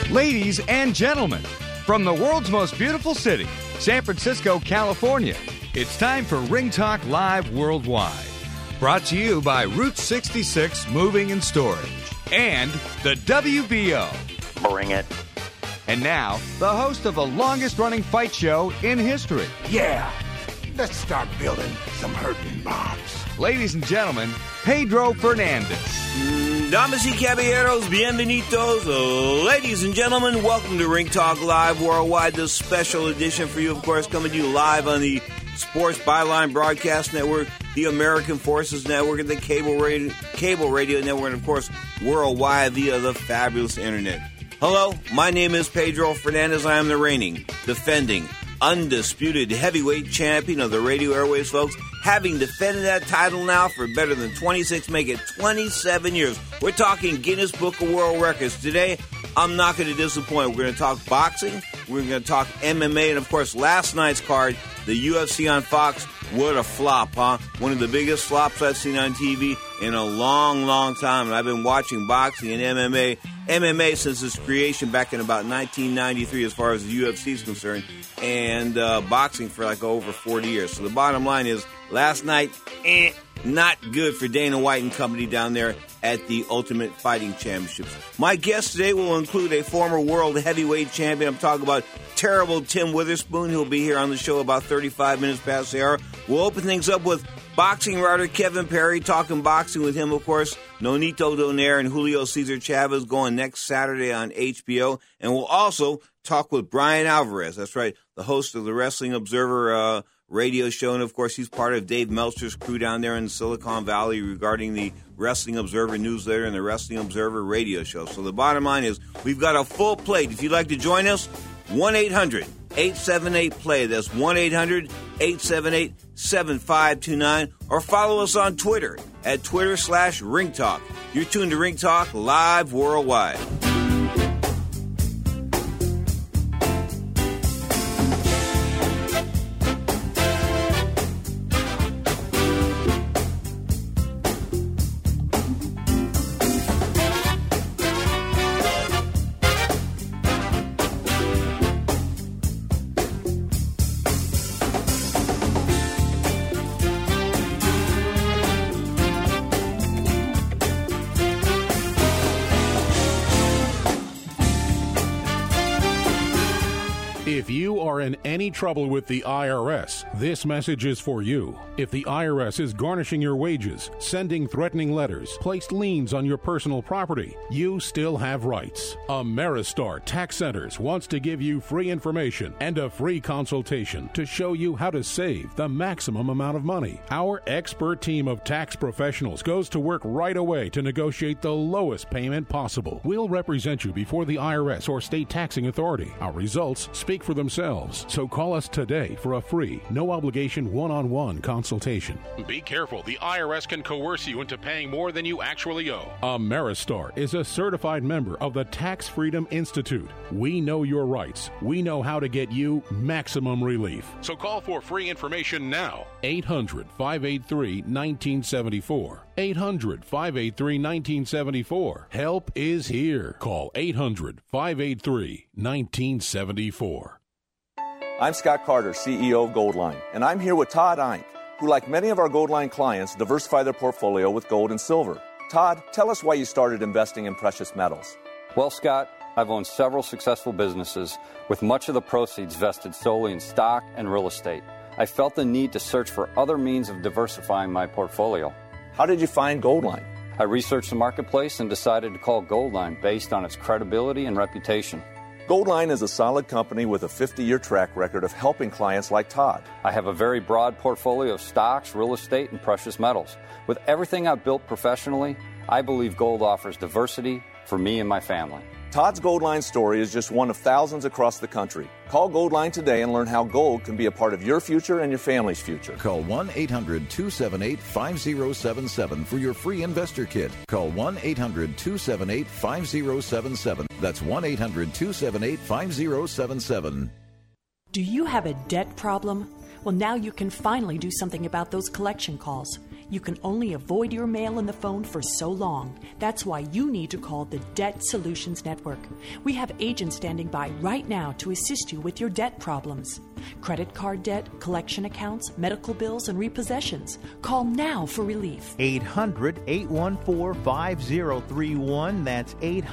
Ladies and gentlemen, from the world's most beautiful city, San Francisco, California, it's time for Ring Talk Live Worldwide. Brought to you by Route 66 Moving and Storage and the WBO. Bring it. And now, the host of the longest-running fight show in history. Yeah, let's start building some hurting bombs. Ladies and gentlemen, Pedro Fernandez. Damas y caballeros, bienvenidos. Ladies and gentlemen, welcome to Ring Talk Live Worldwide, this special edition for you, of course, coming to you live on the Sports Byline Broadcast Network, the American Forces Network, and the Cable Radio Network, and, of course, worldwide via the fabulous Internet. Hello, my name is Pedro Fernandez. I am the reigning, defending, undisputed heavyweight champion of the radio airways, folks, having defended that title now for better than 26, make it 27 years. We're talking Guinness Book of World Records. Today, I'm not going to disappoint. We're going to talk boxing, we're going to talk MMA, and of course, last night's card, the UFC on Fox. What a flop, huh? One of the biggest flops I've seen on TV in a long, long time. And I've been watching boxing and MMA since its creation back in about 1993 as far as the UFC is concerned, and boxing for like over 40 years. So the bottom line is, last night, not good for Dana White and company down there at the Ultimate Fighting Championships. My guest today will include a former world heavyweight champion. I'm talking about terrible Tim Witherspoon, who'll be here on the show about 35 minutes past the hour. We'll open things up with boxing writer Kevin Perry, talking boxing with him, of course. Nonito Donaire and Julio Cesar Chavez going next Saturday on HBO. And we'll also talk with Brian Alvarez. That's right, the host of the Wrestling Observer radio show. And, of course, he's part of Dave Meltzer's crew down there in Silicon Valley regarding the Wrestling Observer newsletter and the Wrestling Observer radio show. So the bottom line is, we've got a full plate. If you'd like to join us, 1-800-878-PLAY. That's 1-800-878-7529. Or follow us on Twitter at Twitter/Ring Talk. You're tuned to Ring Talk Live Worldwide. If you are in any trouble with the IRS, this message is for you. If the IRS is garnishing your wages, sending threatening letters, placed liens on your personal property, you still have rights. Ameristar Tax Centers wants to give you free information and a free consultation to show you how to save the maximum amount of money. Our expert team of tax professionals goes to work right away to negotiate the lowest payment possible. We'll represent you before the IRS or state taxing authority. Our results speak for themselves. So call us today for a free, no-obligation one-on-one consultation. Be careful. The IRS can coerce you into paying more than you actually owe. Ameristar is a certified member of the Tax Freedom Institute. We know your rights. We know how to get you maximum relief. So call for free information now. 800-583-1974. 800-583-1974. Help is here. Call 800-583-1974. I'm Scott Carter, CEO of Goldline, and I'm here with Todd Eink, who, like many of our Goldline clients, diversify their portfolio with gold and silver. Todd, tell us why you started investing in precious metals. Well, Scott, I've owned several successful businesses with much of the proceeds vested solely in stock and real estate. I felt the need to search for other means of diversifying my portfolio. How did you find Goldline? I researched the marketplace and decided to call Goldline based on its credibility and reputation. Goldline is a solid company with a 50-year track record of helping clients like Todd. I have a very broad portfolio of stocks, real estate, and precious metals. With everything I've built professionally, I believe gold offers diversity for me and my family. Todd's Goldline story is just one of thousands across the country. Call Goldline today and learn how gold can be a part of your future and your family's future. Call 1-800-278-5077 for your free investor kit. Call 1-800-278-5077. That's 1-800-278-5077. Do you have a debt problem? Well, now you can finally do something about those collection calls. You can only avoid your mail and the phone for so long. That's why you need to call the Debt Solutions Network. We have agents standing by right now to assist you with your debt problems. Credit card debt, collection accounts, medical bills, and repossessions. Call now for relief. 800-814-5031. That's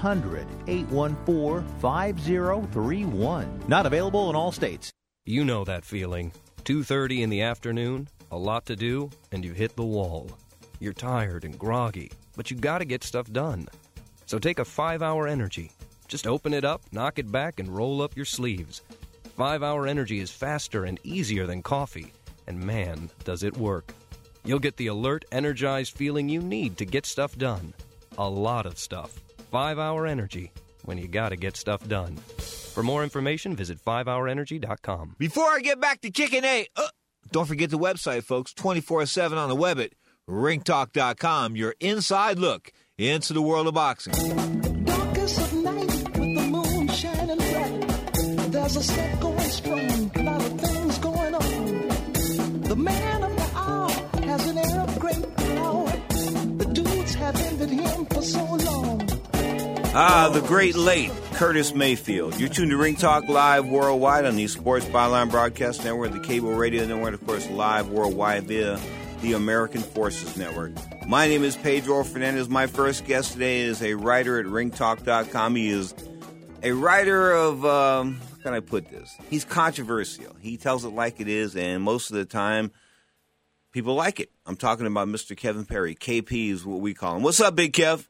800-814-5031. Not available in all states. You know that feeling. 2:30 in the afternoon, a lot to do, and you've hit the wall. You're tired and groggy, but you got to get stuff done. So take a 5-Hour Energy. Just open it up, knock it back, and roll up your sleeves. 5-Hour Energy is faster and easier than coffee, and man, does it work. You'll get the alert, energized feeling you need to get stuff done. A lot of stuff. 5-Hour Energy, when you got to get stuff done. For more information, visit 5hourenergy.com. Before I get back to kicking don't forget the website, folks, 24/7 on the web at ringtalk.com. Your inside look into the world of boxing. Darkest of night with the moon shining bright. There's a set going strong, a lot of things going on. The man of the hour has an air of great power. The dudes have envied him for so long. The great late Curtis Mayfield. You're tuned to Ring Talk Live worldwide on the Sports Byline Broadcast Network, the Cable Radio Network, of course, live worldwide via the American Forces Network. My name is Pedro Fernandez. My first guest today is a writer at ringtalk.com. He is a writer of, how can I put this? He's controversial. He tells it like it is, and most of the time, people like it. I'm talking about Mr. Kevin Perry. KP is what we call him. What's up, Big Kev?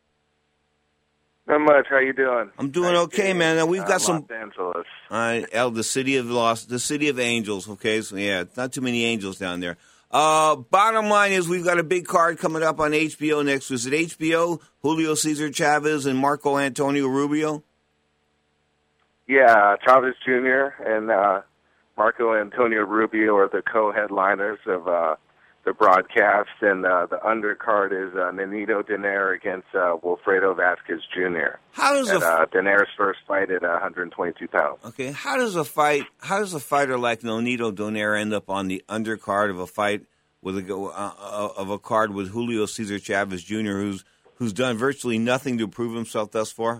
Not much. How you doing? I'm doing okay, man. Now we've got some Los Angeles. the city of Angels. Okay, so yeah, not too many angels down there. Bottom line is we've got a big card coming up on HBO next. Was it HBO? Julio Cesar Chavez and Marco Antonio Rubio? Yeah, Chavez Jr. and Marco Antonio Rubio are the co-headliners of the broadcast, and the undercard is Nonito Donaire against Wilfredo Vasquez Jr. How does Donaire's first fight at 122 pounds? Okay, how does a fighter like Nonito Donaire end up on the undercard of a fight with a card with Julio Cesar Chavez Jr., who's done virtually nothing to prove himself thus far?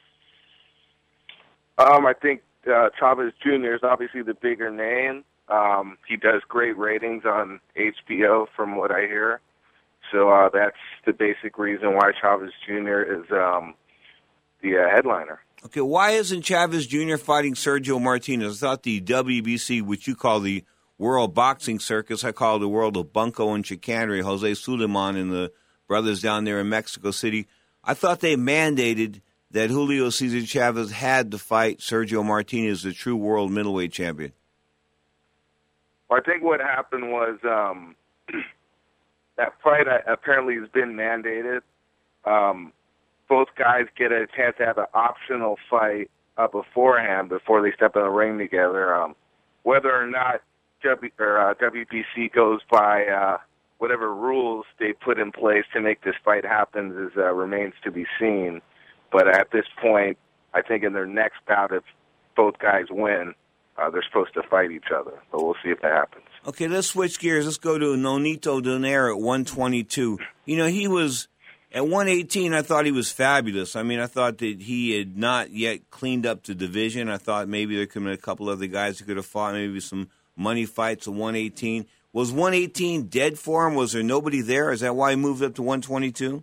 I think Chavez Jr. is obviously the bigger name. He does great ratings on HBO, from what I hear. So that's the basic reason why Chavez Jr. is the headliner. Okay, why isn't Chavez Jr. fighting Sergio Martinez? I thought the WBC, which you call the World Boxing Circus, I call it the world of bunco and chicanery, Jose Suleiman and the brothers down there in Mexico City. I thought they mandated that Julio Cesar Chavez had to fight Sergio Martinez, the true world middleweight champion. Well, I think what happened was that fight apparently has been mandated. Both guys get a chance to have an optional fight beforehand before they step in the ring together. Whether or not WBC goes by whatever rules they put in place to make this fight happen remains to be seen. But at this point, I think in their next bout, if both guys win, they're supposed to fight each other, but we'll see if that happens. Okay, let's switch gears. Let's go to Nonito Donaire at 122. You know, he was at 118. I thought he was fabulous. I mean, I thought that he had not yet cleaned up the division. I thought maybe there could have been a couple other guys who could have fought maybe some money fights at 118. Was 118 dead for him? Was there nobody there? Is that why he moved up to 122?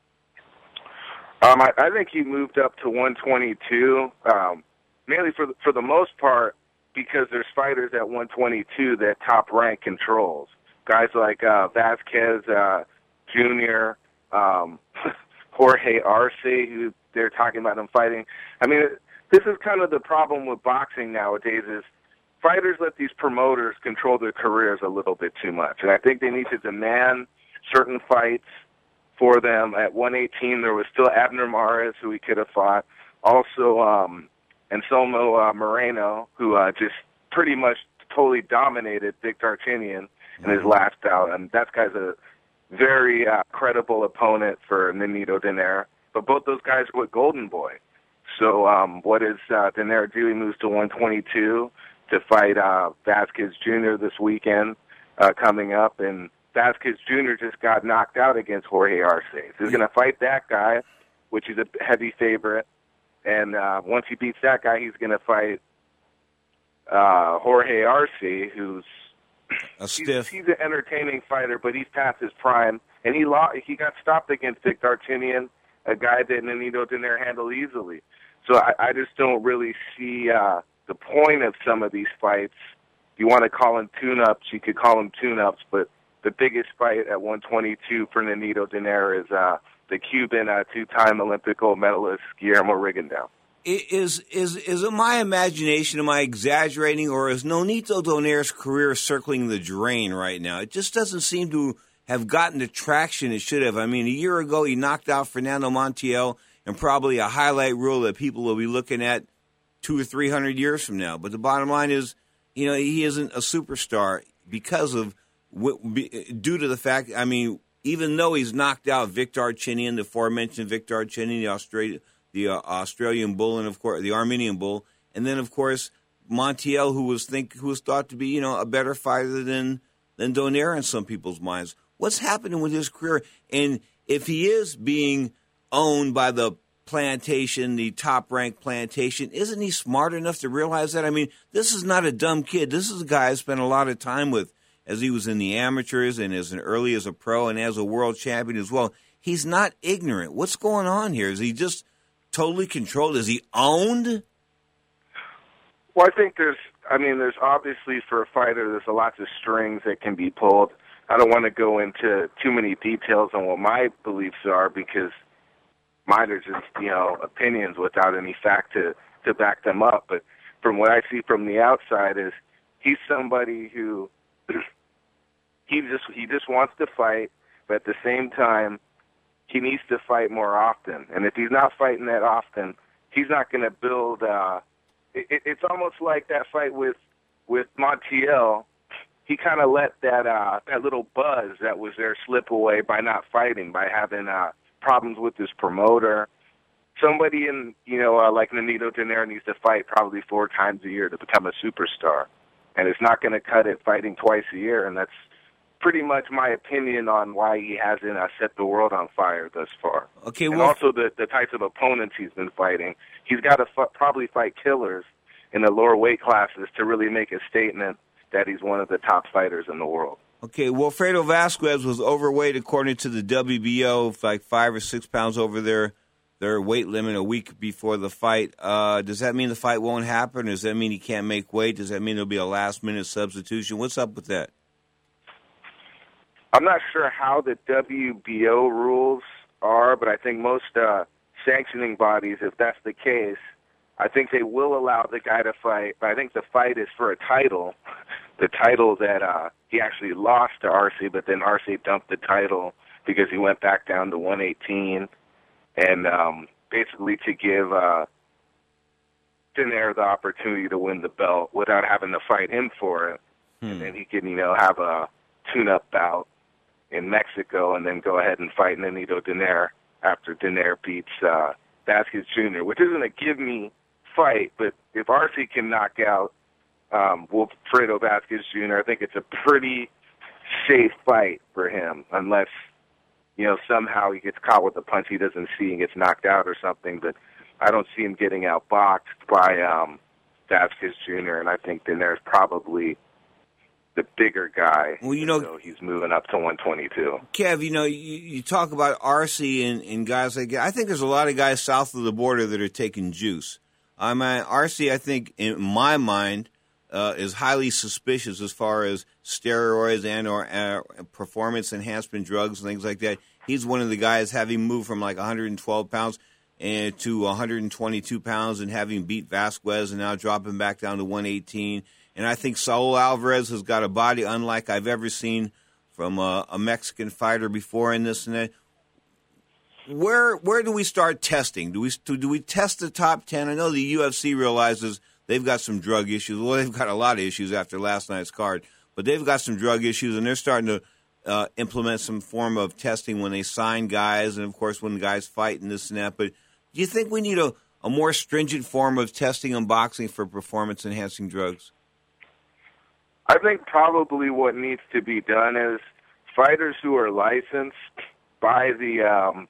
I think he moved up to 122 mainly for the most part, because there's fighters at 122 that Top Rank controls. Guys like Vasquez Jr., Jorge Arce, who they're talking about him fighting. I mean, this is kind of the problem with boxing nowadays is fighters let these promoters control their careers a little bit too much. And I think they need to demand certain fights for them. At 118, there was still Abner Mares, who he could have fought. Also, Anselmo Moreno, who just pretty much totally dominated Dick Darchinyan in his last bout. And that guy's a very credible opponent for Nonito Donaire. But both those guys were with Golden Boy. So what does Donaire do? He moves to 122 to fight Vasquez Jr. this weekend coming up. And Vasquez Jr. just got knocked out against Jorge Arce. So he's going to fight that guy, which is a heavy favorite. And once he beats that guy, he's going to fight Jorge Arce, who's a stiff. He's an entertaining fighter, but he's past his prime. And he got stopped against Vic Darchinyan, a guy that Nonito Donaire handled easily. So I just don't really see the point of some of these fights. If you want to call them tune-ups, you could call them tune-ups, but the biggest fight at 122 for Nonito Donaire is the Cuban two-time Olympic gold medalist Guillermo Rigondeaux. Is it my imagination? Am I exaggerating, or is Nonito Donaire's career circling the drain right now? It just doesn't seem to have gotten the traction it should have. I mean, a year ago he knocked out Fernando Montiel and probably a highlight reel that people will be looking at 200 or 300 years from now. But the bottom line is, he isn't a superstar because of due to the fact. I mean, even though he's knocked out Vic Darchinyan, the aforementioned Vic Darchinyan, the Australian bull, and of course the Armenian bull, and then of course Montiel, who was thought to be a better fighter than Donaire in some people's minds. What's happening with his career? And if he is being owned by the Plantation, the top-ranked Plantation, isn't he smart enough to realize that? I mean, this is not a dumb kid. This is a guy I spent a lot of time with as he was in the amateurs and as early as a pro and as a world champion as well. He's not ignorant. What's going on here? Is he just totally controlled? Is he owned? Well, I think there's obviously for a fighter, there's lots of strings that can be pulled. I don't want to go into too many details on what my beliefs are because mine are just, opinions without any fact to back them up. But from what I see from the outside is he's somebody who he just wants to fight, but at the same time, he needs to fight more often. And if he's not fighting that often, he's not going to build. It's almost like that fight with Montiel. He kind of let that little buzz that was there slip away by not fighting, by having problems with his promoter. Somebody like Nonito Donaire needs to fight probably 4 times a year to become a superstar. And it's not going to cut it fighting twice a year, and that's pretty much my opinion on why he hasn't set the world on fire thus far. Okay, and also the types of opponents he's been fighting. He's got to probably fight killers in the lower weight classes to really make a statement that he's one of the top fighters in the world. Okay, Wilfredo Vasquez was overweight according to the WBO, like 5 or 6 pounds over their weight limit a week before the fight. Does that mean the fight won't happen? Does that mean he can't make weight? Does that mean there'll be a last-minute substitution? What's up with that? I'm not sure how the WBO rules are, but I think most sanctioning bodies, if that's the case, I think they will allow the guy to fight. But I think the fight is for a title, the title that he actually lost to Arce, but then Arce dumped the title because he went back down to 118, and basically to give Donaire the opportunity to win the belt without having to fight him for it. And then he can, have a tune-up bout in Mexico and then go ahead and fight Nonito Donaire after Donaire beats Vasquez Jr., which isn't a give-me fight, but if Arce can knock out Wilfredo Vasquez Jr., I think it's a pretty safe fight for him, unless, somehow he gets caught with a punch he doesn't see and gets knocked out or something, but I don't see him getting outboxed by Vasquez Jr., and I think Donaire's probably the bigger guy. Well, so he's moving up to 122. Kev, you talk about Arce and guys like that. I think there's a lot of guys south of the border that are taking juice. I mean, Arce, I think, in my mind, is highly suspicious as far as steroids and or performance enhancement drugs and things like that. He's one of the guys having moved from like 112 pounds to 122 pounds and having beat Vasquez and now dropping back down to 118. And I think Saul Alvarez has got a body unlike I've ever seen from a Mexican fighter before in this and that. Where do we start testing? Do we test the top 10? I know the UFC realizes they've got some drug issues. Well, they've got a lot of issues after last night's card, but they've got some drug issues, and they're starting to implement some form of testing when they sign guys and, of course, when guys fight and this and that. But do you think we need a more stringent form of testing in boxing for performance-enhancing drugs? I think probably what needs to be done is fighters who are licensed by the,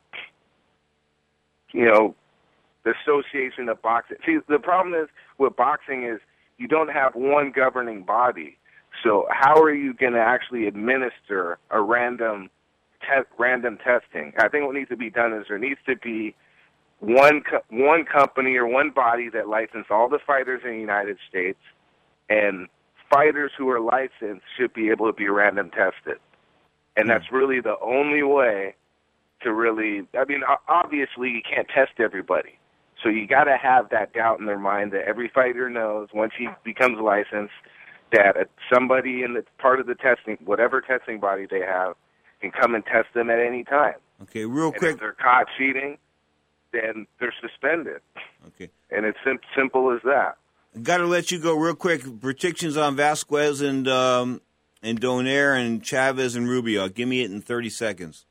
the Association of Boxing. See, the problem is with boxing is you don't have one governing body. So how are you going to actually administer a random testing? I think what needs to be done is there needs to be one company or one body that licenses all the fighters in the United States, and fighters who are licensed should be able to be random tested. And that's really the only way to really, I mean, obviously you can't test everybody. So you got to have that doubt in their mind that every fighter knows once he becomes licensed that somebody in the part of the testing, whatever testing body they have, can come and test them at any time. Okay, real quick. If they're caught cheating, then they're suspended. Okay. And it's simple as that. Got to let you go real quick. Predictions on Vasquez and Donaire and Chavez and Rubio. Give me it in 30 seconds.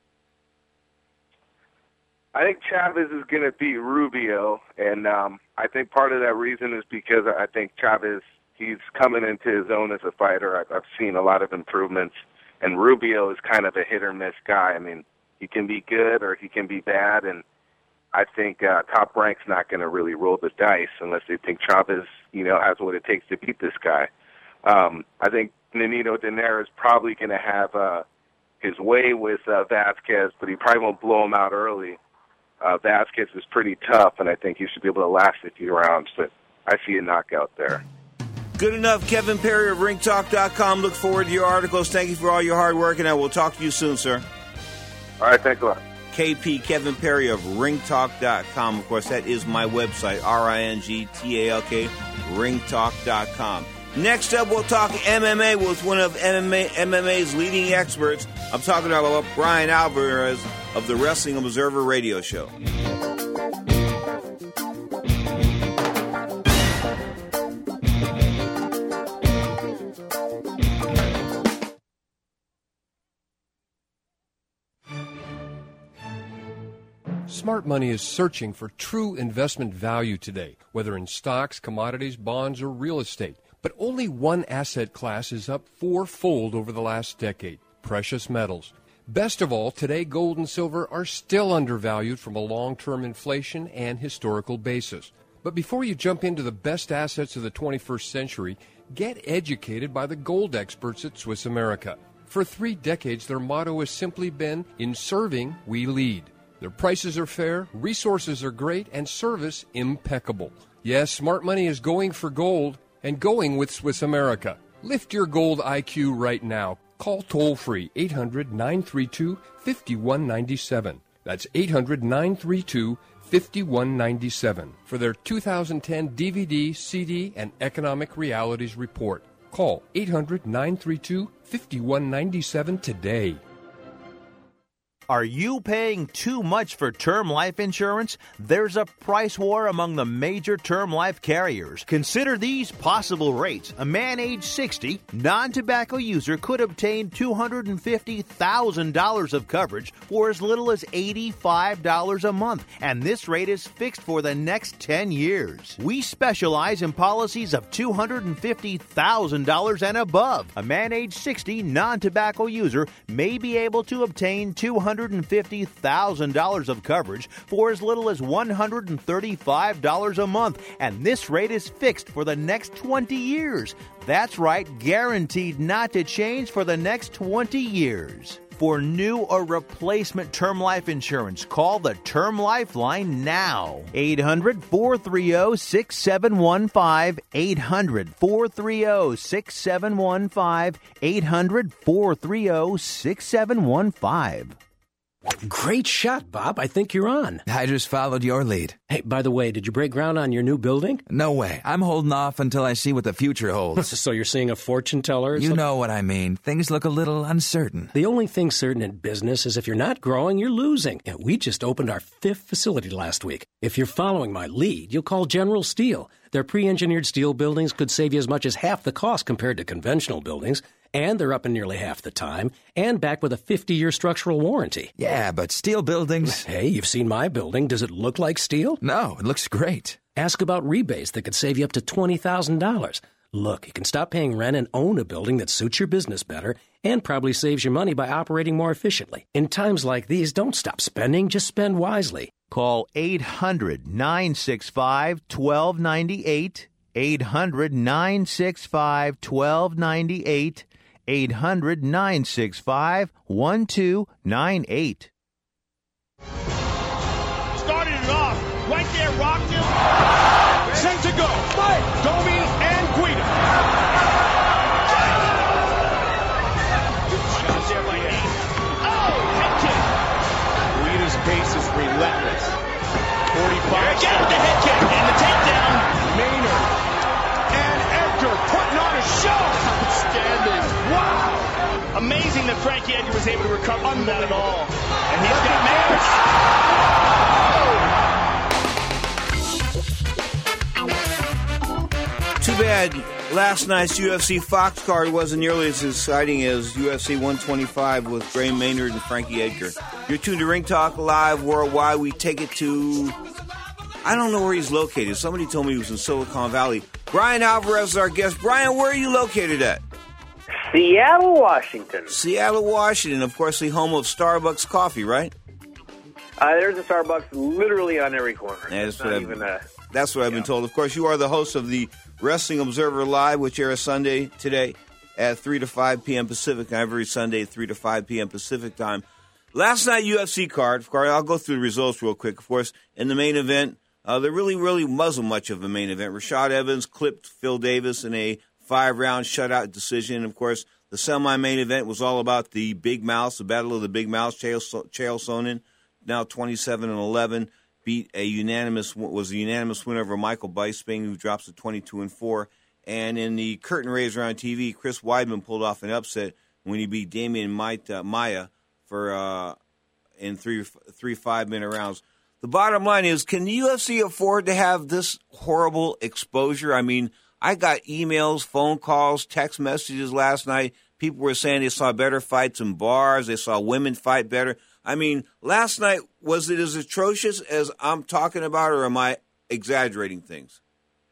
I think Chavez is going to beat Rubio, and I think part of that reason is because I think Chavez, he's coming into his own as a fighter. I've seen a lot of improvements, and Rubio is kind of a hit-or-miss guy. I mean, he can be good or he can be bad, and I think Top Rank's not going to really roll the dice unless they think Chavez, has what it takes to beat this guy. I think Nonito Donaire is probably going to have his way with Vasquez, but he probably won't blow him out early. Vasquez is pretty tough, and I think he should be able to last a few rounds, but I see a knockout there. Good enough. Kevin Perry of ringtalk.com. Look forward to your articles. Thank you for all your hard work, and I will talk to you soon, sir. All right, thanks a lot. KP, Kevin Perry of ringtalk.com. Of course, that is my website, RINGTALK, ringtalk.com. Next up, we'll talk MMA with one of MMA's leading experts. I'm talking about Brian Alvarez of the Wrestling Observer Radio Show. Smart Money is searching for true investment value today, whether in stocks, commodities, bonds, or real estate. But only one asset class is up fourfold over the last decade: precious metals. Best of all, today gold and silver are still undervalued from a long-term inflation and historical basis. But before you jump into the best assets of the 21st century, get educated by the gold experts at Swiss America. For 3 decades, their motto has simply been, "In serving, we lead." Their prices are fair, resources are great, and service impeccable. Yes, Smart Money is going for gold and going with Swiss America. Lift your gold IQ right now. Call toll-free 800-932-5197. That's 800-932-5197 for their 2010 DVD, CD, and Economic Realities Report. Call 800-932-5197 today. Are you paying too much for term life insurance? There's a price war among the major term life carriers. Consider these possible rates. A man age 60, non-tobacco user could obtain $250,000 of coverage for as little as $85 a month, and this rate is fixed for the next 10 years. We specialize in policies of $250,000 and above. A man age 60, non-tobacco user may be able to obtain $250,000 of coverage for as little as $135 a month, and this rate is fixed for the next 20 years. That's right, guaranteed not to change for the next 20 years. For new or replacement term life insurance, call the Term Lifeline now. 800-430-6715. 800-430-6715. 800-430-6715. Great shot, Bob. I think you're on. I just followed your lead. Hey, by the way, did you break ground on your new building? No way. I'm holding off until I see what the future holds. So you're seeing a fortune teller? You know what I mean. Things look a little uncertain. The only thing certain in business is if you're not growing, you're losing. And we just opened our 5th facility last week. If you're following my lead, you'll call General Steel. Their pre-engineered steel buildings could save you as much as half the cost compared to conventional buildings. And they're up in nearly half the time, and backed with a 50-year structural warranty. Yeah, but steel buildings... Hey, you've seen my building. Does it look like steel? No, it looks great. Ask about rebates that could save you up to $20,000. Look, you can stop paying rent and own a building that suits your business better and probably saves you money by operating more efficiently. In times like these, don't stop spending, just spend wisely. Call 800-965-1298, 800-965-1298, 800-965-1298. Started it off, right there, rocked him. Sent to go. Domi and Guida. Shots there by Hayes. Oh, head kick. Guida's pace is relentless. 45. Again, the head kick and the takedown. Maynard and Edgar putting on a show. Outstanding. Wow. Amazing that Frankie Edgar was able to recover from that at all. And he's got Maynard. Too bad last night's UFC Fox card wasn't nearly as exciting as UFC 125 with Gray Maynard and Frankie Edgar. You're tuned to Ring Talk Live Worldwide. We take it to, I don't know where he's located. Somebody told me he was in Silicon Valley. Brian Alvarez is our guest. Brian, where are you located at? Seattle, Washington. Seattle, Washington. Of course, the home of Starbucks coffee, right? There's a Starbucks literally on every corner. Yeah, that's what I've been told. Of course, you are the host of the Wrestling Observer Live, which airs Sunday today at 3 to 5 p.m. Pacific, every Sunday at 3 to 5 p.m. Pacific time. Last night, UFC card. Of course, I'll go through the results real quick. Of course, in the main event, there really wasn't much of a main event. Rashad Evans clipped Phil Davis in a 5-round shutout decision. Of course, the semi-main event was all about the Big Mouths, the Battle of the Big Mouths. Chael Sonnen, now 27-11. Was a unanimous win over Michael Bisping, who drops to 22-4. And in the curtain raiser on TV, Chris Weidman pulled off an upset when he beat Damian Maia for in three 5-minute rounds. The bottom line is, can the UFC afford to have this horrible exposure? I mean, I got emails, phone calls, text messages last night. People were saying they saw better fights in bars. They saw women fight better. I mean, last night, was it as atrocious as I'm talking about, or am I exaggerating things?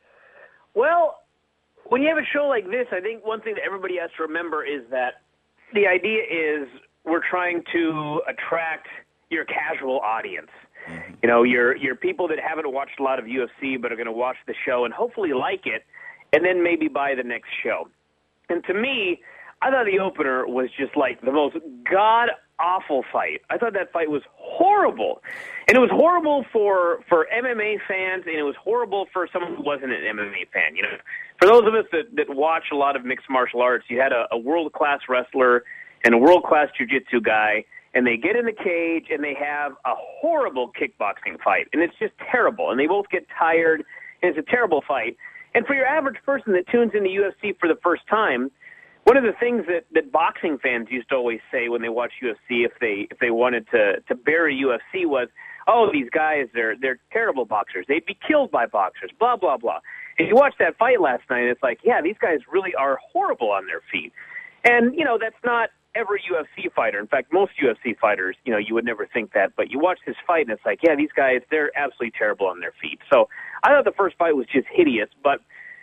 Well, when you have a show like this, I think one thing that everybody has to remember is that the idea is we're trying to attract your casual audience. Mm-hmm. You know, your people that haven't watched a lot of UFC but are going to watch the show and hopefully like it, and then maybe buy the next show. And to me, I thought the opener was just like the most god-awful fight. I thought that fight was horrible. And it was horrible for MMA fans, and it was horrible for someone who wasn't an MMA fan. You know, for those of us that watch a lot of mixed martial arts, you had a world-class wrestler and a world-class jiu-jitsu guy, and they get in the cage, and they have a horrible kickboxing fight. And it's just terrible. And they both get tired, and it's a terrible fight. And for your average person that tunes into UFC for the first time, one of the things that boxing fans used to always say when they watch UFC, if they wanted to bury UFC, was, oh, these guys, they're terrible boxers. They'd be killed by boxers, blah, blah, blah. And you watch that fight last night, and it's like, yeah, these guys really are horrible on their feet. And, you know, that's not every UFC fighter. In fact, most UFC fighters, you know, you would never think that. But you watch this fight, and it's like, yeah, these guys, they're absolutely terrible on their feet. So I thought the first fight was just hideous, but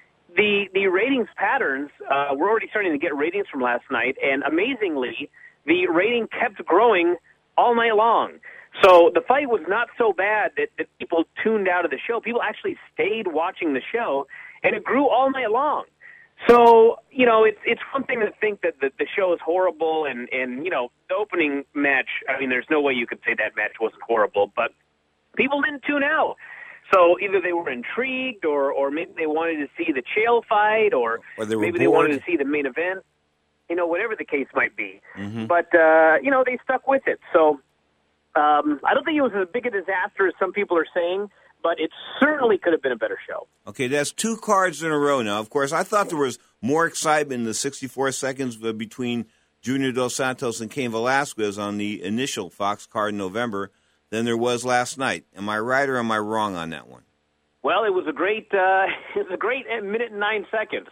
the ratings patterns, we're already starting to get ratings from last night, and amazingly, the rating kept growing all night long. So the fight was not so bad that people tuned out of the show. People actually stayed watching the show, and it grew all night long. So, you know, it's one thing to think that the show is horrible, and, you know, the opening match, I mean, there's no way you could say that match wasn't horrible, but people didn't tune out. So either they were intrigued, or maybe they wanted to see the Chael fight, or maybe they wanted to see the main event, you know, whatever the case might be. Mm-hmm. But, you know, they stuck with it. So I don't think it was as big a disaster as some people are saying, but it certainly could have been a better show. Okay, that's 2 cards in a row now. Of course, I thought there was more excitement in the 64 seconds between Junior Dos Santos and Cain Velasquez on the initial Fox card in November than there was last night. Am I right or am I wrong on that one? Well, it was a great minute and 9 seconds.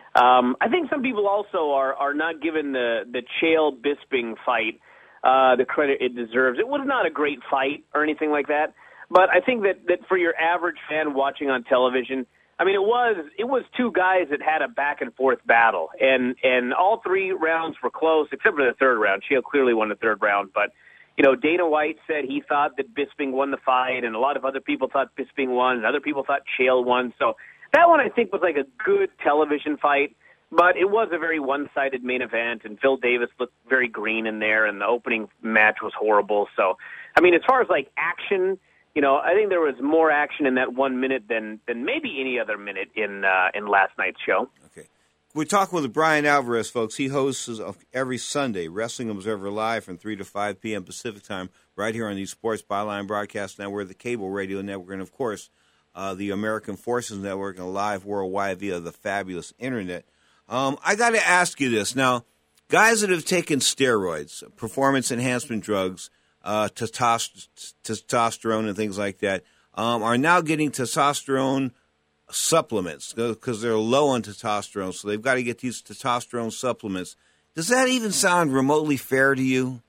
I think some people also are not giving the Chael Bisping fight the credit it deserves. It was not a great fight or anything like that, but I think that for your average fan watching on television, I mean, it was two guys that had a back-and-forth battle, and all three rounds were close, except for the third round. Chael clearly won the third round, but, you know, Dana White said he thought that Bisping won the fight, and a lot of other people thought Bisping won, and other people thought Chael won. So that one, I think, was like a good television fight, but it was a very one-sided main event, and Phil Davis looked very green in there, and the opening match was horrible. So, I mean, as far as, like, action, you know, I think there was more action in that 1 minute than maybe any other minute in last night's show. Okay. We're talking with Brian Alvarez, folks. He hosts every Sunday Wrestling Observer Live from 3 to 5 p.m. Pacific Time right here on the Sports Byline Broadcast Network, the Cable Radio Network, and, of course, the American Forces Network, and live worldwide via the fabulous Internet. I got to ask you this. Now, guys that have taken steroids, performance enhancement drugs, testosterone and things like that, are now getting testosterone supplements because they're low on testosterone, so they've got to get these testosterone supplements. Does that even sound remotely fair to you?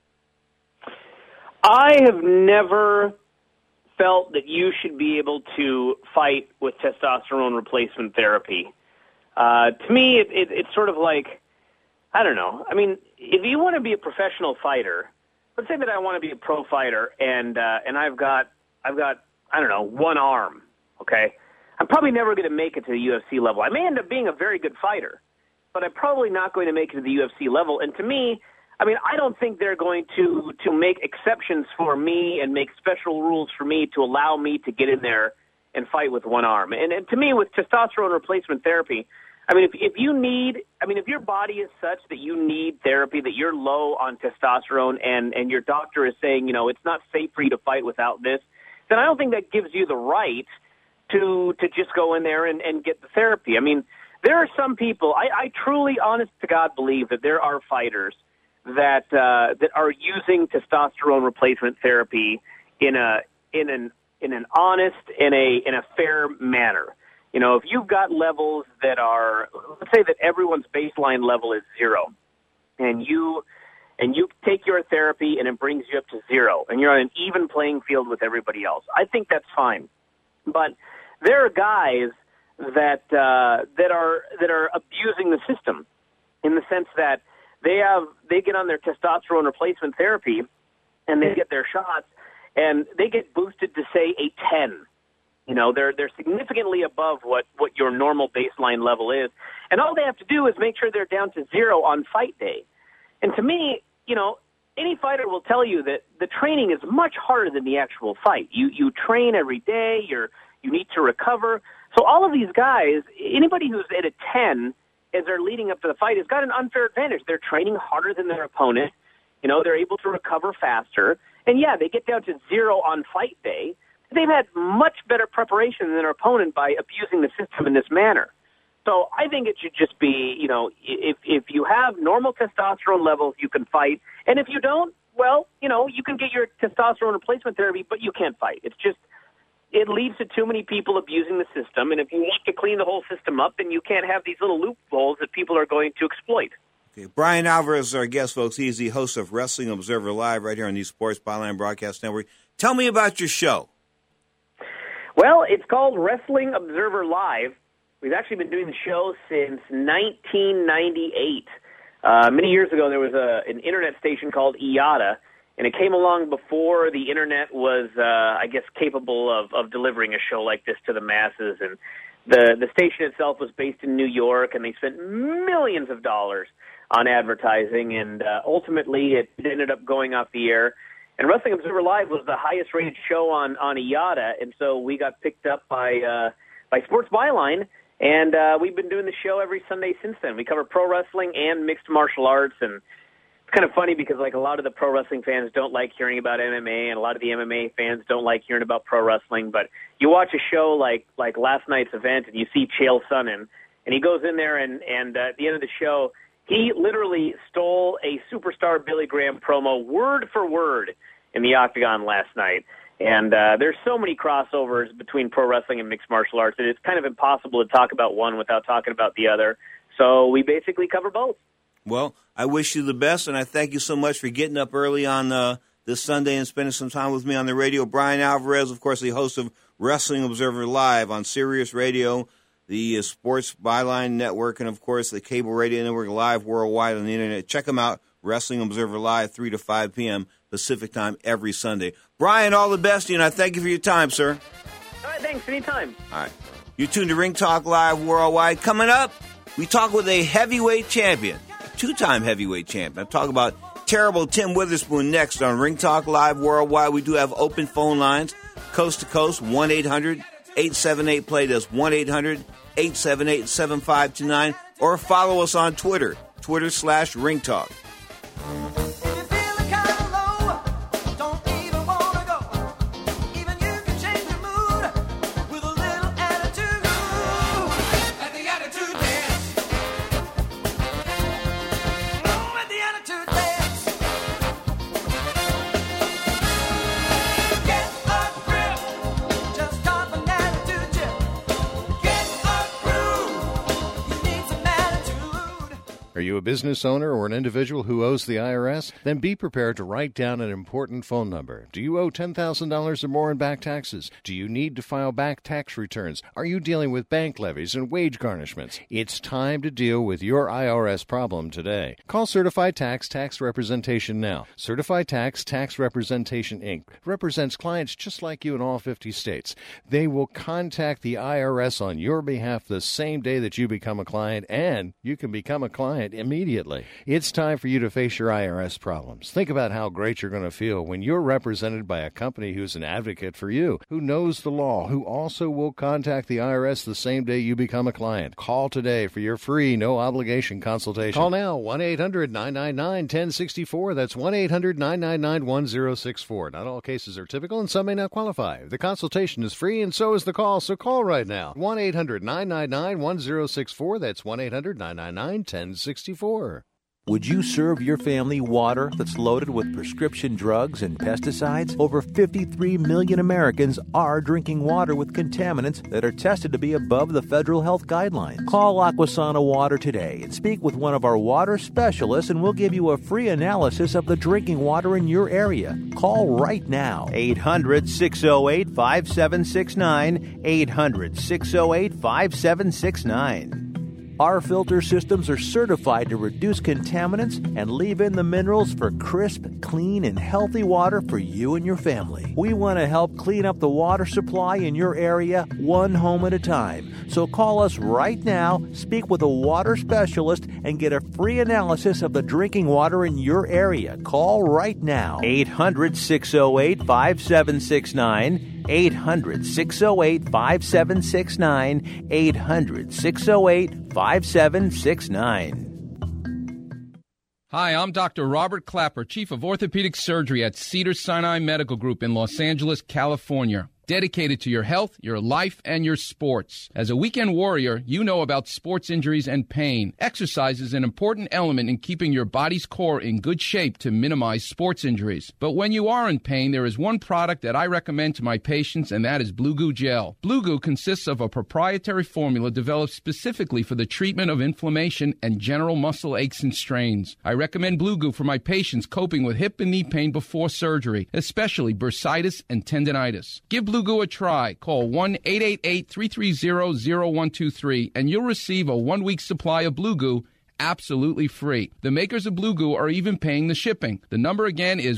I have never felt that you should be able to fight with testosterone replacement therapy. To me, it's sort of like, I don't know. I mean, if you want to be a professional fighter, let's say that I want to be a pro fighter, and I've got I don't know, one arm. Okay, I'm probably never going to make it to the UFC level. I may end up being a very good fighter, but I'm probably not going to make it to the UFC level. And to me, I mean, I don't think they're going to make exceptions for me and make special rules for me to allow me to get in there and fight with one arm. And to me, with testosterone replacement therapy, I mean, if your body is such that you need therapy, that you're low on testosterone, and your doctor is saying, you know, it's not safe for you to fight without this, then I don't think that gives you the right to just go in there and get the therapy. I mean, there are some people, I truly, honest to God, believe that there are fighters that are using testosterone replacement therapy in an honest, in a fair manner. You know, if you've got levels that are, let's say that everyone's baseline level is 0, and you take your therapy and it brings you up to 0, and you're on an even playing field with everybody else, I think that's fine. But there are guys that are abusing the system in the sense that they get on their testosterone replacement therapy and they get their shots and they get boosted to say a 10. You know, they're significantly above what your normal baseline level is. And all they have to do is make sure they're down to 0 on fight day. And to me, you know, any fighter will tell you that the training is much harder than the actual fight. You train every day, you need to recover. So all of these guys, anybody who's at a 10 as they're leading up to the fight has got an unfair advantage. They're training harder than their opponent. You know, they're able to recover faster. And yeah, they get down to 0 on fight day. They've had much better preparation than their opponent by abusing the system in this manner. So I think it should just be, you know, if you have normal testosterone levels, you can fight. And if you don't, well, you know, you can get your testosterone replacement therapy, but you can't fight. It's just, it leads to too many people abusing the system. And if you want to clean the whole system up, then you can't have these little loopholes that people are going to exploit. Okay. Brian Alvarez is our guest, folks. He is the host of Wrestling Observer Live right here on the Sports Byline Broadcast Network. Tell me about your show. Well, it's called Wrestling Observer Live. We've actually been doing the show since 1998. Many years ago, there was an internet station called IATA, and it came along before the internet was, I guess, capable of delivering a show like this to the masses. And the station itself was based in New York, and they spent millions of dollars on advertising, and ultimately it ended up going off the air. And Wrestling Observer Live was the highest-rated show on IATA, and so we got picked up by Sports Byline, and we've been doing the show every Sunday since then. We cover pro wrestling and mixed martial arts, and it's kind of funny because like a lot of the pro wrestling fans don't like hearing about MMA, and a lot of the MMA fans don't like hearing about pro wrestling. But you watch a show like last night's event, and you see Chael Sonnen, and he goes in there, and at the end of the show, he literally stole a Superstar Billy Graham promo word for word in the Octagon last night. And there's so many crossovers between pro wrestling and mixed martial arts that it's kind of impossible to talk about one without talking about the other. So we basically cover both. Well, I wish you the best, and I thank you so much for getting up early on this Sunday and spending some time with me on the radio. Brian Alvarez, of course, the host of Wrestling Observer Live on Sirius Radio, the Sports Byline Network, and, of course, the Cable Radio Network live worldwide on the Internet. Check them out, Wrestling Observer Live, 3 to 5 p.m. Pacific time every Sunday. Brian, all the best to you, and I thank you for your time, sir. All right, thanks. Anytime. All right. You're tuned to Ring Talk Live Worldwide. Coming up, we talk with a heavyweight champion, two-time heavyweight champion. I talk about terrible Tim Witherspoon next on Ring Talk Live Worldwide. We do have open phone lines, coast to coast, 1-800-878-PLAY. That's 1-800-878-7529. Or follow us on Twitter, Twitter/Ring Talk. Are you a business owner or an individual who owes the IRS? Then be prepared to write down an important phone number. Do you owe $10,000 or more in back taxes? Do you need to file back tax returns? Are you dealing with bank levies and wage garnishments? It's time to deal with your IRS problem today. Call Certified Tax Representation now. Certified Tax Representation, Inc. represents clients just like you in all 50 states. They will contact the IRS on your behalf the same day that you become a client, and you can become a client immediately. It's time for you to face your IRS problems. Think about how great you're going to feel when you're represented by a company who's an advocate for you, who knows the law, who also will contact the IRS the same day you become a client. Call today for your free, no-obligation consultation. Call now, 1-800-999-1064. That's 1-800-999-1064. Not all cases are typical, and some may not qualify. The consultation is free, and so is the call, so call right now. 1-800-999-1064. That's 1-800-999-1064. Would you serve your family water that's loaded with prescription drugs and pesticides? Over 53 million Americans are drinking water with contaminants that are tested to be above the federal health guidelines. Call Aquasana Water today and speak with one of our water specialists, and we'll give you a free analysis of the drinking water in your area. Call right now. 800-608-5769. 800-608-5769. Our filter systems are certified to reduce contaminants and leave in the minerals for crisp, clean, and healthy water for you and your family. We want to help clean up the water supply in your area one home at a time. So call us right now, speak with a water specialist, and get a free analysis of the drinking water in your area. Call right now. 800-608-5769. 800-608-5769. 800-608-5769. Hi, I'm Dr. Robert Clapper, Chief of Orthopedic Surgery at Cedars-Sinai Medical Group in Los Angeles, California. Dedicated to your health, your life, and your sports. As a weekend warrior, you know about sports injuries and pain. Exercise is an important element in keeping your body's core in good shape to minimize sports injuries. But when you are in pain, there is one product that I recommend to my patients, and that is Blue Goo Gel. Blue Goo consists of a proprietary formula developed specifically for the treatment of inflammation and general muscle aches and strains. I recommend Blue Goo for my patients coping with hip and knee pain before surgery, especially bursitis and tendinitis. Give Blue Goo a try. Call 1-888-330-0123 and you'll receive a 1-week supply of Blue Goo absolutely free. The makers of Blue Goo are even paying the shipping. The number again is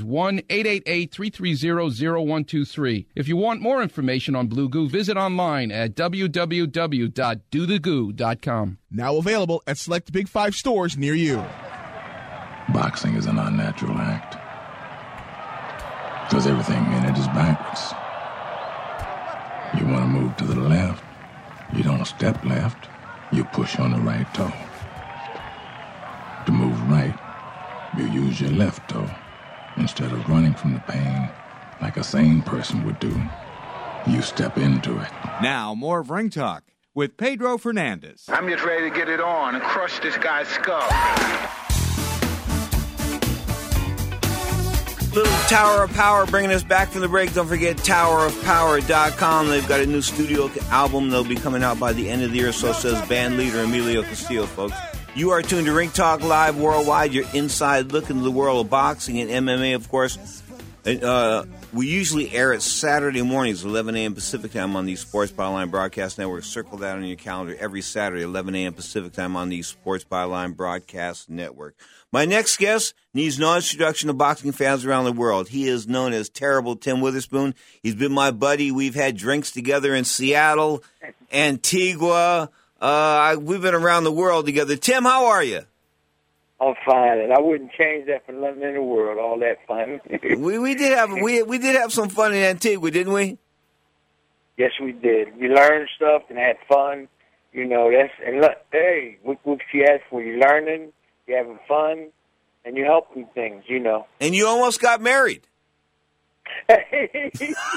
1-888-330-0123. If you want more information on Blue Goo, visit online at www.dothegoo.com. Now available at select Big 5 stores near you. Boxing is an unnatural act because everything in it is backwards. You want to move to the left, you don't step left, you push on the right toe. To move right, you use your left toe instead of running from the pain like a sane person would do. You step into it. Now, more of Ring Talk with Pedro Fernandez. I'm just ready to get it on and crush this guy's skull. Little Tower of Power bringing us back from the break. Don't forget towerofpower.com. They've got a new studio album. They'll be coming out by the end of the year, so says band leader Emilio Castillo, folks. You are tuned to Ring Talk Live Worldwide, your inside look into the world of boxing and MMA, of course. And, we usually air it Saturday mornings, 11 a.m. Pacific time on the Sports Byline Broadcast Network. Circle that on your calendar every Saturday, 11 a.m. Pacific time on the Sports Byline Broadcast Network. My next guest needs no introduction to boxing fans around the world. He is known as Terrible Tim Witherspoon. He's been my buddy. We've had drinks together in Seattle, Antigua. We've been around the world together. Tim, how are you? I'm fine, and I wouldn't change that for nothing in the world. All that fun. we did have some fun in Antigua, didn't we? Yes, we did. We learned stuff and had fun. You know, hey, what you ask for? You're learning, you're having fun, and you're helping things. You know. And you almost got married. I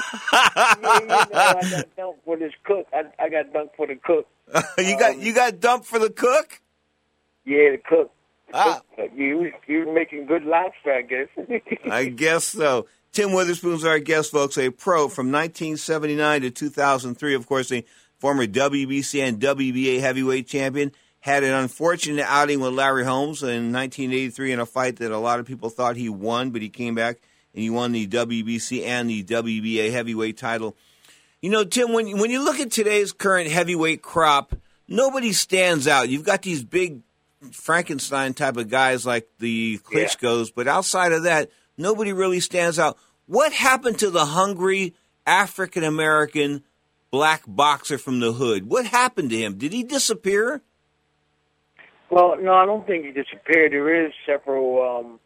got dumped for this cook. I got dumped for the cook. You got dumped for the cook? Yeah, the cook. You were making good lobster, I guess. I guess so. Tim Witherspoon's our guest, folks, a pro from 1979 to 2003. Of course, a former WBC and WBA heavyweight champion. Had an unfortunate outing with Larry Holmes in 1983 in a fight that a lot of people thought he won, but he came back and he won the WBC and the WBA heavyweight title. You know, Tim, when you look at today's current heavyweight crop, nobody stands out. You've got these big Frankenstein type of guys like the Klitschko's, but outside of that, nobody really stands out. What happened to the hungry African-American black boxer from the hood? What happened to him? Did he disappear? Well, no, I don't think he disappeared. There is several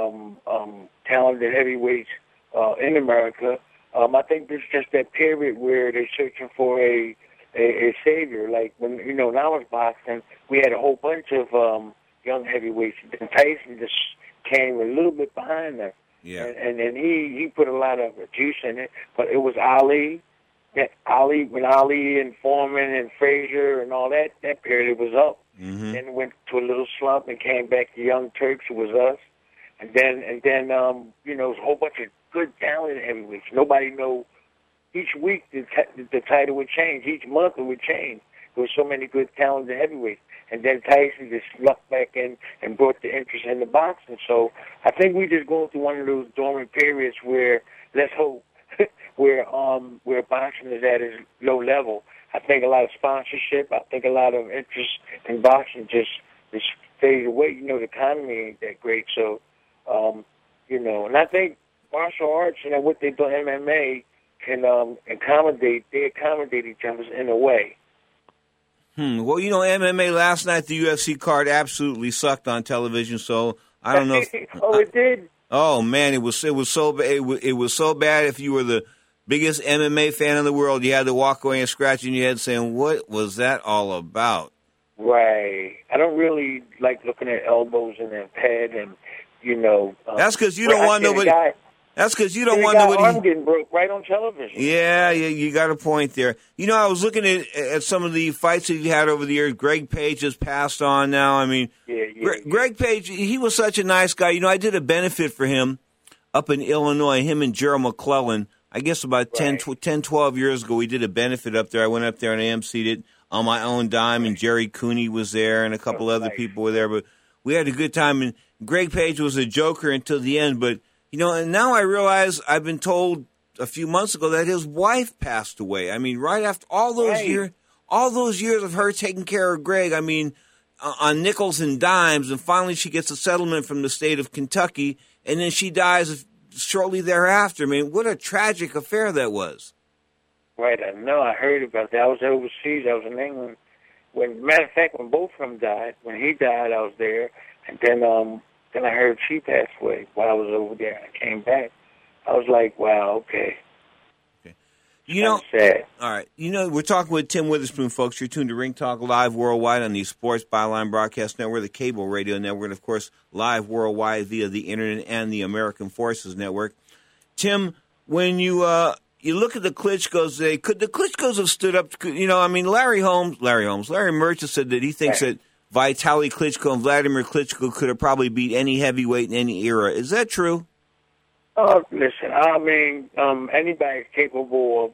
talented heavyweights in America. I think there's just that period where they're searching for a savior. Like when when I was boxing, we had a whole bunch of young heavyweights. And Tyson just came a little bit behind them. Yeah. And he put a lot of juice in it. But it was Ali. When Ali and Foreman and Frazier and all that period, it was up. Mm-hmm. Then it went to a little slump and came back to Young Turks, who was us. And then it was a whole bunch of good talented heavyweights. Nobody know. Each week the title would change. Each month it would change. There were so many good talented heavyweights. And then Tyson just snuck back in and brought the interest in the boxing. So I think we're just going through one of those dormant periods where, let's hope, where boxing is at its low level. I think a lot of sponsorship, I think a lot of interest in boxing just fades away. The economy ain't that great. So, and I think martial arts, what they do MMA, can accommodate each other in a way. Well, MMA last night, the UFC card absolutely sucked on television. So I don't know. It did. Oh man, it was so bad. It was so bad. If you were the biggest MMA fan in the world, you had to walk away and scratching your head, saying, "What was that all about?" Right. I don't really like looking at elbows and then head and that's because you don't want nobody. That's because you don't want nobody. Arm getting broke right on television. Yeah, you got a point there. I was looking at some of the fights that you had over the years. Greg Page has passed on now. I mean, Greg Page, he was such a nice guy. I did a benefit for him up in Illinois, him and Gerald McClellan. I guess about 10, 12 years ago, we did a benefit up there. I went up there and I emceed it on my own dime, and Jerry Cooney was there and a couple other people were there. But we had a good time, and Greg Page was a joker until the end, but and now I realize I've been told a few months ago that his wife passed away. I mean, right after all those years of her taking care of Greg, I mean, on nickels and dimes, and finally she gets a settlement from the state of Kentucky, and then she dies shortly thereafter. I mean, what a tragic affair that was. Right, I know. I heard about that. I was overseas. I was in England. Matter of fact, when both of them died, when he died, I was there, and then I heard she passed away while I was over there. I came back. I was like, wow, okay. Sad. All right. We're talking with Tim Witherspoon, folks. You're tuned to Ring Talk Live worldwide on the Sports Byline Broadcast Network, the cable radio network, and, of course, live worldwide via the Internet and the American Forces Network. Tim, when you look at the Klitschko's, could the Klitschko's have stood up? Larry Merchant said that he thinks that Vitaly Klitschko and Vladimir Klitschko could have probably beat any heavyweight in any era. Is that true? Listen, I mean, anybody's capable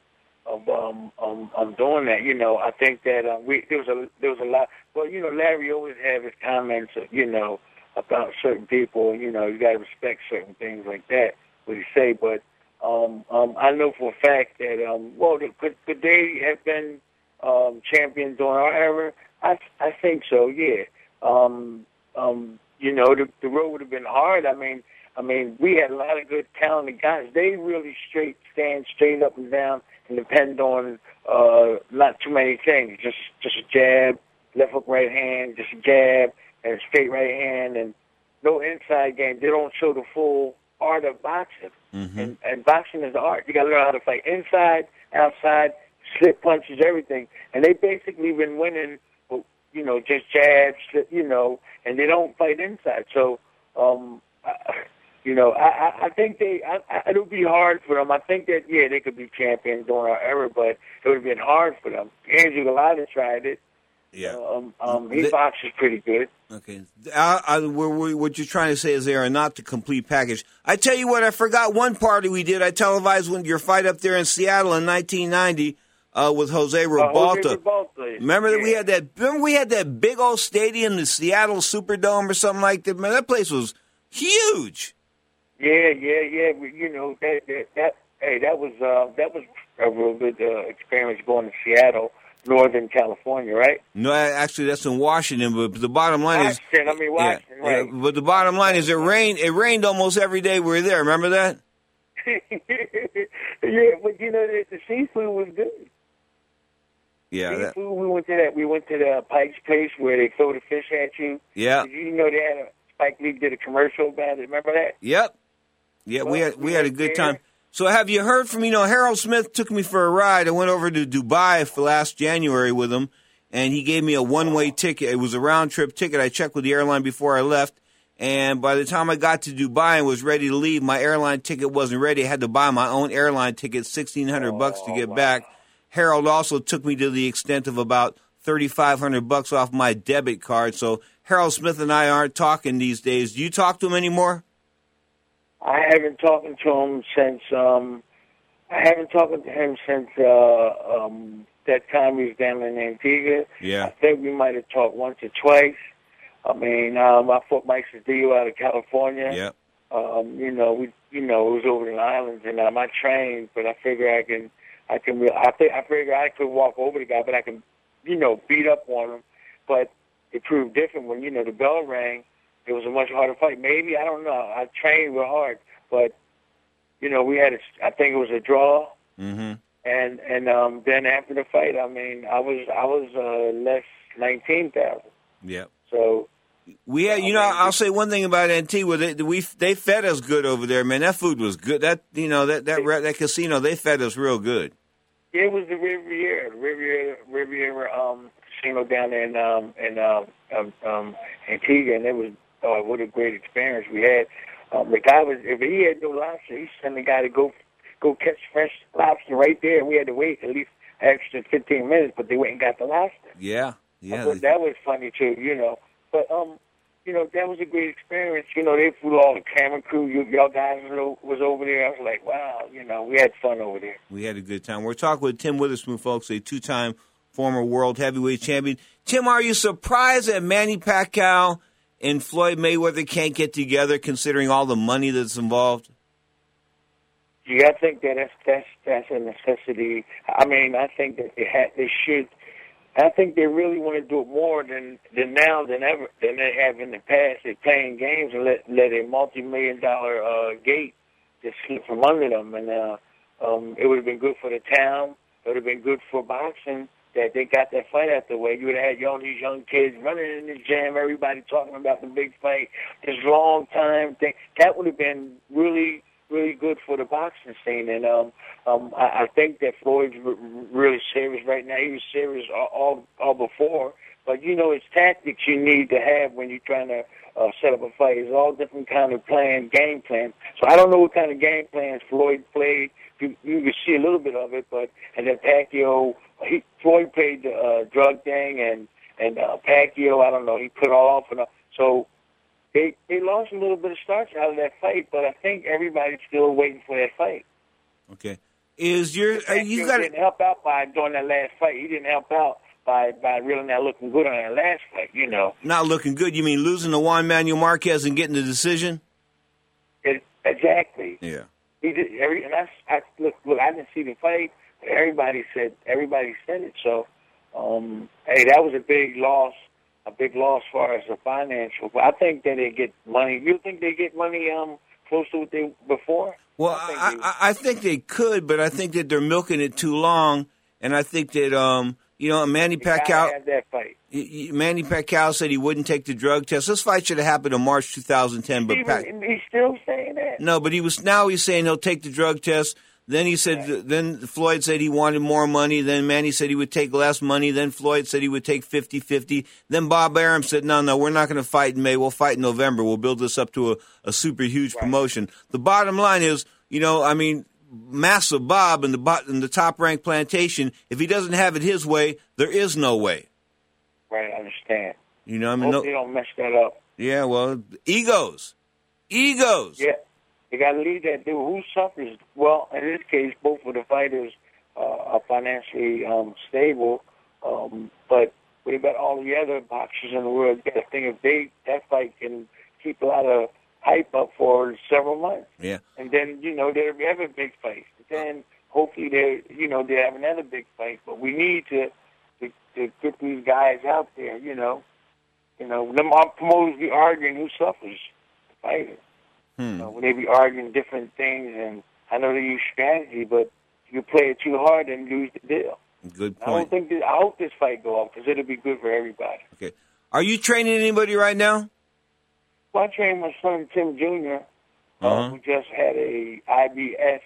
of doing that. I think that there was a lot. Well, Larry always had his comments, about certain people. You got to respect certain things like that. what he say, but I know for a fact that could they have been champions during our era? I think so. Yeah. You know, the road would have been hard. I mean, we had a lot of good, talented guys. They really stand straight up and down and depend on not too many things. Just a jab, left hook, right hand, just a jab, and a straight right hand, and no inside game. They don't show the full art of boxing. Mm-hmm. And boxing is the art. You got to learn how to fight inside, outside, slip punches, everything. And they basically been winning, you know, just jabs, you know, and they don't fight inside. So, you know, I think it'll be hard for them. I think that, yeah, they could be champions during our era, but it would have been hard for them. Andrew Galata tried it. Yeah. He boxes pretty good. Okay. What you're trying to say is they are not the complete package. I tell you what, I forgot one party we did. I televised your fight up there in Seattle in 1990 with Jose Ribalta. Remember that we had that? Remember we had that big old stadium, the Seattle Superdome or something like that. Man, that place was huge. Yeah. You know that was a real good experience going to Seattle, Northern California, right? No, actually that's in Washington. But the bottom line is, Washington, right? But the bottom line is, it rained almost every day we were there. Remember that? Yeah, but you know the seafood was good. Yeah, seafood. We went to the Pike's Place where they throw the fish at you. Yeah. You know they had Spike Lee did a commercial about it. Remember that? Yep. Yeah, well, we had a good time. So have you heard from, Harold Smith took me for a ride. I went over to Dubai for last January with him, and he gave me a one-way ticket. It was a round-trip ticket. I checked with the airline before I left, and by the time I got to Dubai and was ready to leave, my airline ticket wasn't ready. I had to buy my own airline ticket, $1,600 to get back. Harold also took me to the extent of about $3,500 off my debit card. So Harold Smith and I aren't talking these days. Do you talk to him anymore? I haven't talked to him since that time he was down in Antigua. Yeah. I think we might have talked once or twice. I mean, I fought Mike Cedillo out of California. Yep. It was over in the islands, and I trained, but I figure I figure I could walk over the guy, but I can, beat up on him. But it proved different when, the bell rang. It was a much harder fight. Maybe, I don't know. I trained real hard, but we had I think it was a draw. Mm-hmm. And then after the fight, I mean, I was less 19,000. Yeah. So we had, I'll say one thing about Antigua. They fed us good over there, man. That food was good. That casino, they fed us real good. Yeah, it was the Riviera casino down there in Antigua, and it was what a great experience we had. The guy if he had no lobster, he sent the guy to go catch fresh lobster right there. We had to wait at least an extra 15 minutes, but they went and got the lobster. Yeah. That was funny too, But that was a great experience. They flew all the camera crew. Y'all guys was over there. I was like, wow, we had fun over there. We had a good time. We're talking with Tim Witherspoon, folks, a two-time former world heavyweight champion. Tim, are you surprised that Manny Pacquiao and Floyd Mayweather can't get together, considering all the money that's involved? Yeah, I think that's a necessity. I mean, I think that they should. I think they really want to do it more than now than ever than they have in the past. They're playing games and let a multi-million-dollar gate just slip from under them, and it would have been good for the town. It would have been good for boxing that they got that fight out the way. You would have had all these young kids running in the gym, everybody talking about the big fight, this long time thing. That would have been really, really good for the boxing scene. And I think that Floyd's really serious right now. He was serious all before. But, it's tactics you need to have when you're trying to set up a fight. It's all different kind of game plan. So I don't know what kind of game plans Floyd played. You can see a little bit of it, and then Pacquiao, Floyd played the drug thing, and Pacquiao, I don't know, he put all off and all. So they lost a little bit of starch out of that fight, but I think everybody's still waiting for that fight. Okay, you didn't help out by doing that last fight. He didn't help out by really not looking good on that last fight. Not looking good. You mean losing to Juan Manuel Marquez and getting the decision? Exactly. Yeah. He did and I look. I didn't see the fight, but everybody said it. So, hey, that was a big loss as far as the financial. But I think that they get money. You think they get money close to what they before? Well, I think they could, but I think that they're milking it too long, and I think that Manny Pacquiao had that fight. Manny Pacquiao said he wouldn't take the drug test. This fight should have happened in March 2010, but he's still saying that. No, but he's saying he'll take the drug test. Then he said, then Floyd said he wanted more money. Then Manny said he would take less money. Then Floyd said he would take 50-50. Then Bob Arum said, no, we're not going to fight in May. We'll fight in November. We'll build this up to a super huge promotion. The bottom line is, Massive Bob in the top-ranked Plantation, if he doesn't have it his way, there is no way. Right, I understand. Hope they don't mess that up. Yeah, well, egos. Yeah. You got to leave that dude. Who suffers? Well, in this case, both of the fighters are financially stable. But what about all the other boxers in the world? You got to think if that fight can keep a lot of hype up for several months. Yeah. And then, they'll have a big fight. Then hopefully they have another big fight. But we need to get these guys out there, Them promoters be arguing who suffers. The fighter. When they be arguing different things, and I know they use strategy, but you play it too hard and lose the deal. Good point. I hope this fight go off because it'll be good for everybody. Okay. Are you training anybody right now? Well, I trained my son Tim Jr. Who just had a IBS,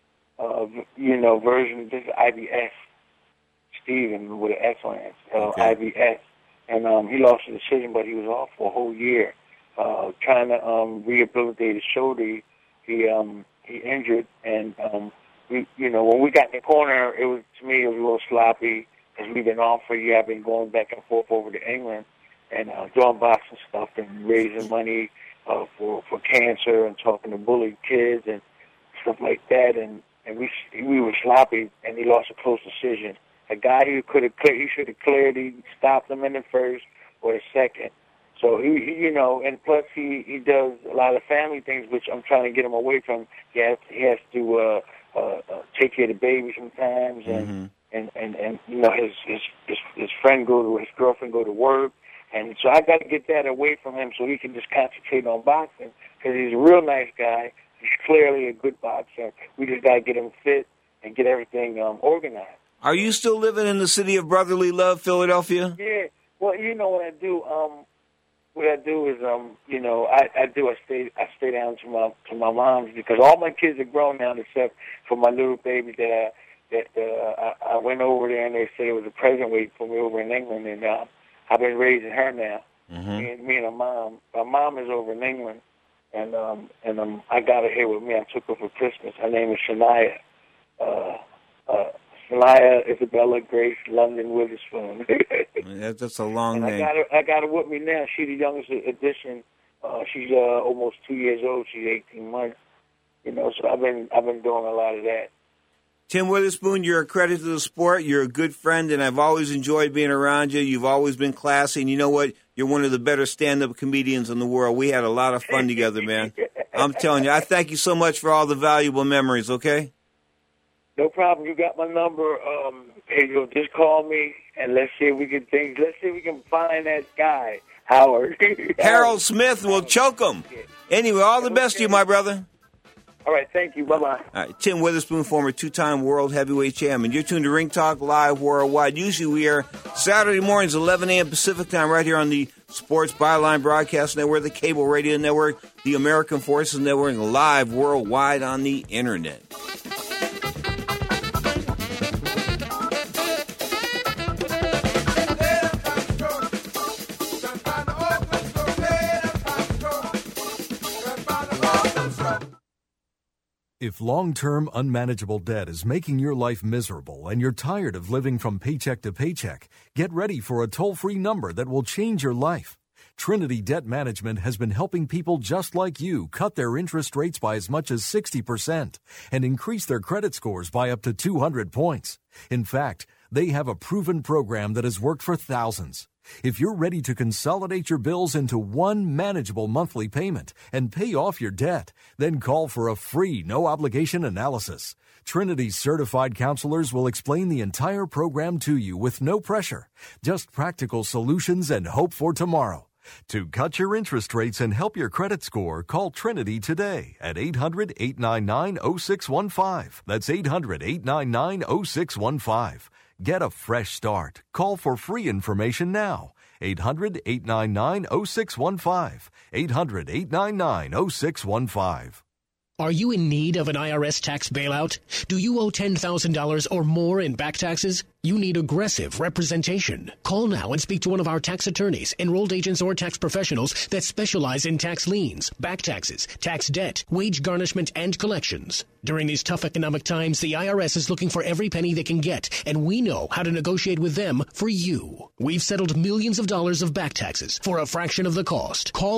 version of this IBS. Steven with an S on it, IBS, and he lost the decision, but he was off for a whole year. Trying to rehabilitate his shoulder, he injured, and when we got in the corner, to me it was a little sloppy because we've been off for a year. I've been going back and forth over to England and doing boxing stuff and raising money for cancer and talking to bullied kids and stuff like that, and we were sloppy, and he lost a close decision. A guy who he should have cleared, he stopped him in the first or the second. So he and plus he does a lot of family things, which I'm trying to get him away from. He has to take care of the baby sometimes, and his girlfriend go to work, and so I got to get that away from him so he can just concentrate on boxing because he's a real nice guy. He's clearly a good boxer. We just got to get him fit and get everything organized. Are you still living in the city of brotherly love, Philadelphia? Yeah. Well, what I do. What I do is, I stay down to my mom's because all my kids are grown now except for my little baby that I went over there and they said it was a present waiting for me over in England, and I've been raising her now. Me and her mom. My mom is over in England, and I got her here with me. I took her for Christmas. Her name is Shania. Shania Isabella Grace London Witherspoon. That's a long name. I got her with me now. She's the youngest edition. She's almost 2 years old. She's 18 months. So I've been doing a lot of that. Tim Witherspoon, you're a credit to the sport. You're a good friend, and I've always enjoyed being around you. You've always been classy, and you know what? You're one of the better stand-up comedians in the world. We had a lot of fun together, man. I'm telling you, I thank you so much for all the valuable memories, okay? No problem. You got my number. Hey, just call me, and let's see if we can find that guy, Howard. Harold Smith will choke him. Anyway, all the best to you, my brother. All right, thank you. Bye-bye. All right, Tim Witherspoon, former two-time world heavyweight champion. You're tuned to Ring Talk Live Worldwide. Usually we are Saturday mornings, 11 a.m. Pacific time, right here on the Sports Byline Broadcast Network, the Cable Radio Network, the American Forces Network, live worldwide on the Internet. If long-term unmanageable debt is making your life miserable and you're tired of living from paycheck to paycheck, get ready for a toll-free number that will change your life. Trinity Debt Management has been helping people just like you cut their interest rates by as much as 60% and increase their credit scores by up to 200 points. In fact, they have a proven program that has worked for thousands. If you're ready to consolidate your bills into one manageable monthly payment and pay off your debt, then call for a free, no-obligation analysis. Trinity's certified counselors will explain the entire program to you with no pressure, just practical solutions and hope for tomorrow. To cut your interest rates and help your credit score, call Trinity today at 800-899-0615. That's 800-899-0615. Get a fresh start. Call for free information now. 800-899-0615. 800-899-0615. Are you in need of an IRS tax bailout? Do you owe $10,000 or more in back taxes? You need aggressive representation. Call now and speak to one of our tax attorneys, enrolled agents, or tax professionals that specialize in tax liens, back taxes, tax debt, wage garnishment, and collections. During these tough economic times, the IRS is looking for every penny they can get, and we know how to negotiate with them for you. We've settled millions of dollars of back taxes for a fraction of the cost. Call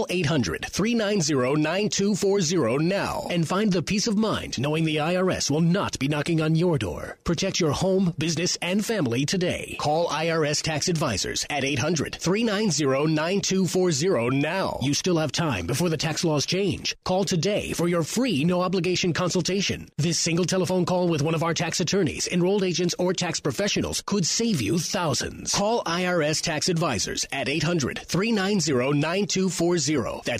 800-390-9240 now and find the peace of mind knowing the IRS will not be knocking on your door. Protect your home, business, and family today. Call IRS Tax Advisors at 800-390-9240 now. You still have time before the tax laws change. Call today for your free no-obligation consultation. This single telephone call with one of our tax attorneys, enrolled agents, or tax professionals could save you thousands. Call IRS Tax Advisors at 800-390-9240. That's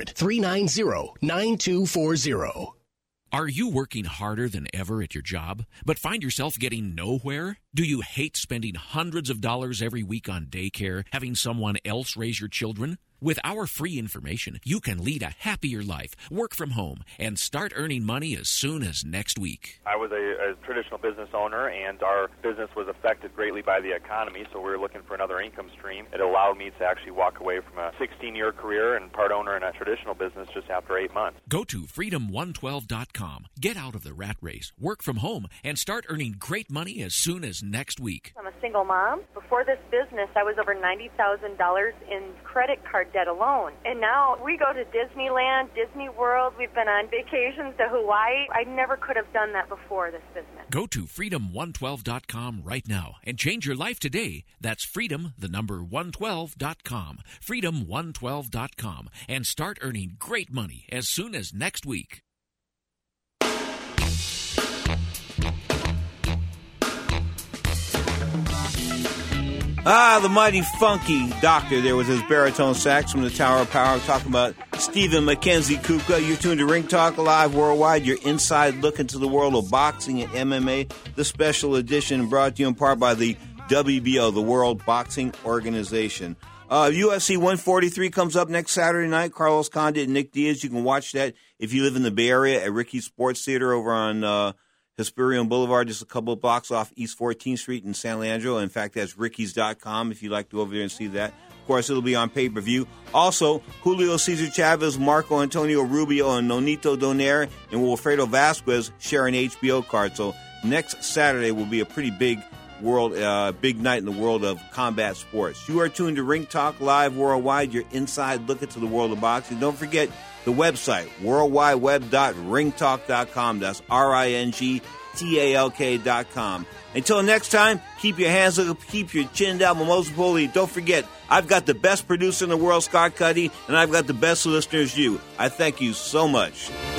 800-390-9240. Are you working harder than ever at your job, but find yourself getting nowhere? Do you hate spending hundreds of dollars every week on daycare, having someone else raise your children? With our free information, you can lead a happier life, work from home, and start earning money as soon as next week. I was a traditional business owner, and our business was affected greatly by the economy, so we were looking for another income stream. It allowed me to actually walk away from a 16-year career and part owner in a traditional business just after 8 months. Go to freedom112.com. Get out of the rat race, work from home, and start earning great money as soon as next week. I'm a single mom. Before this business, I was over $90,000 in credit card debt alone. And now we go to Disneyland, Disney World. We've been on vacations to Hawaii. I never could have done that before this business. Go to freedom112.com right now and change your life today. That's freedom112.com. Freedom112.com and start earning great money as soon as next week. The mighty funky doctor there with his baritone sax from the Tower of Power talking about Stephen Mackenzie Kuka. You're tuned to Ring Talk Live Worldwide, your inside look into the world of boxing and MMA. The special edition brought to you in part by the WBO, the World Boxing Organization. UFC 143 comes up next Saturday night. Carlos Condit and Nick Diaz. You can watch that if you live in the Bay Area at Ricky's Sports Theater over on Hesperion Boulevard, just a couple of blocks off East 14th Street in San Leandro. In fact, that's Ricky's.com if you'd like to go over there and see that. Of course, it'll be on pay-per-view. Also, Julio Cesar Chavez, Marco Antonio Rubio, and Nonito Donaire and Wilfredo Vasquez share an HBO card. So next Saturday will be a pretty big night in the world of combat sports. You are tuned to Ring Talk Live Worldwide, your inside look into the world of boxing. Don't forget the website, worldwideweb.ringtalk.com. That's RINGTALK.com. Until next time, keep your hands up, keep your chin down, Mimosa Poli. Don't forget, I've got the best producer in the world, Scott Cuddy, and I've got the best listeners, you. I thank you so much.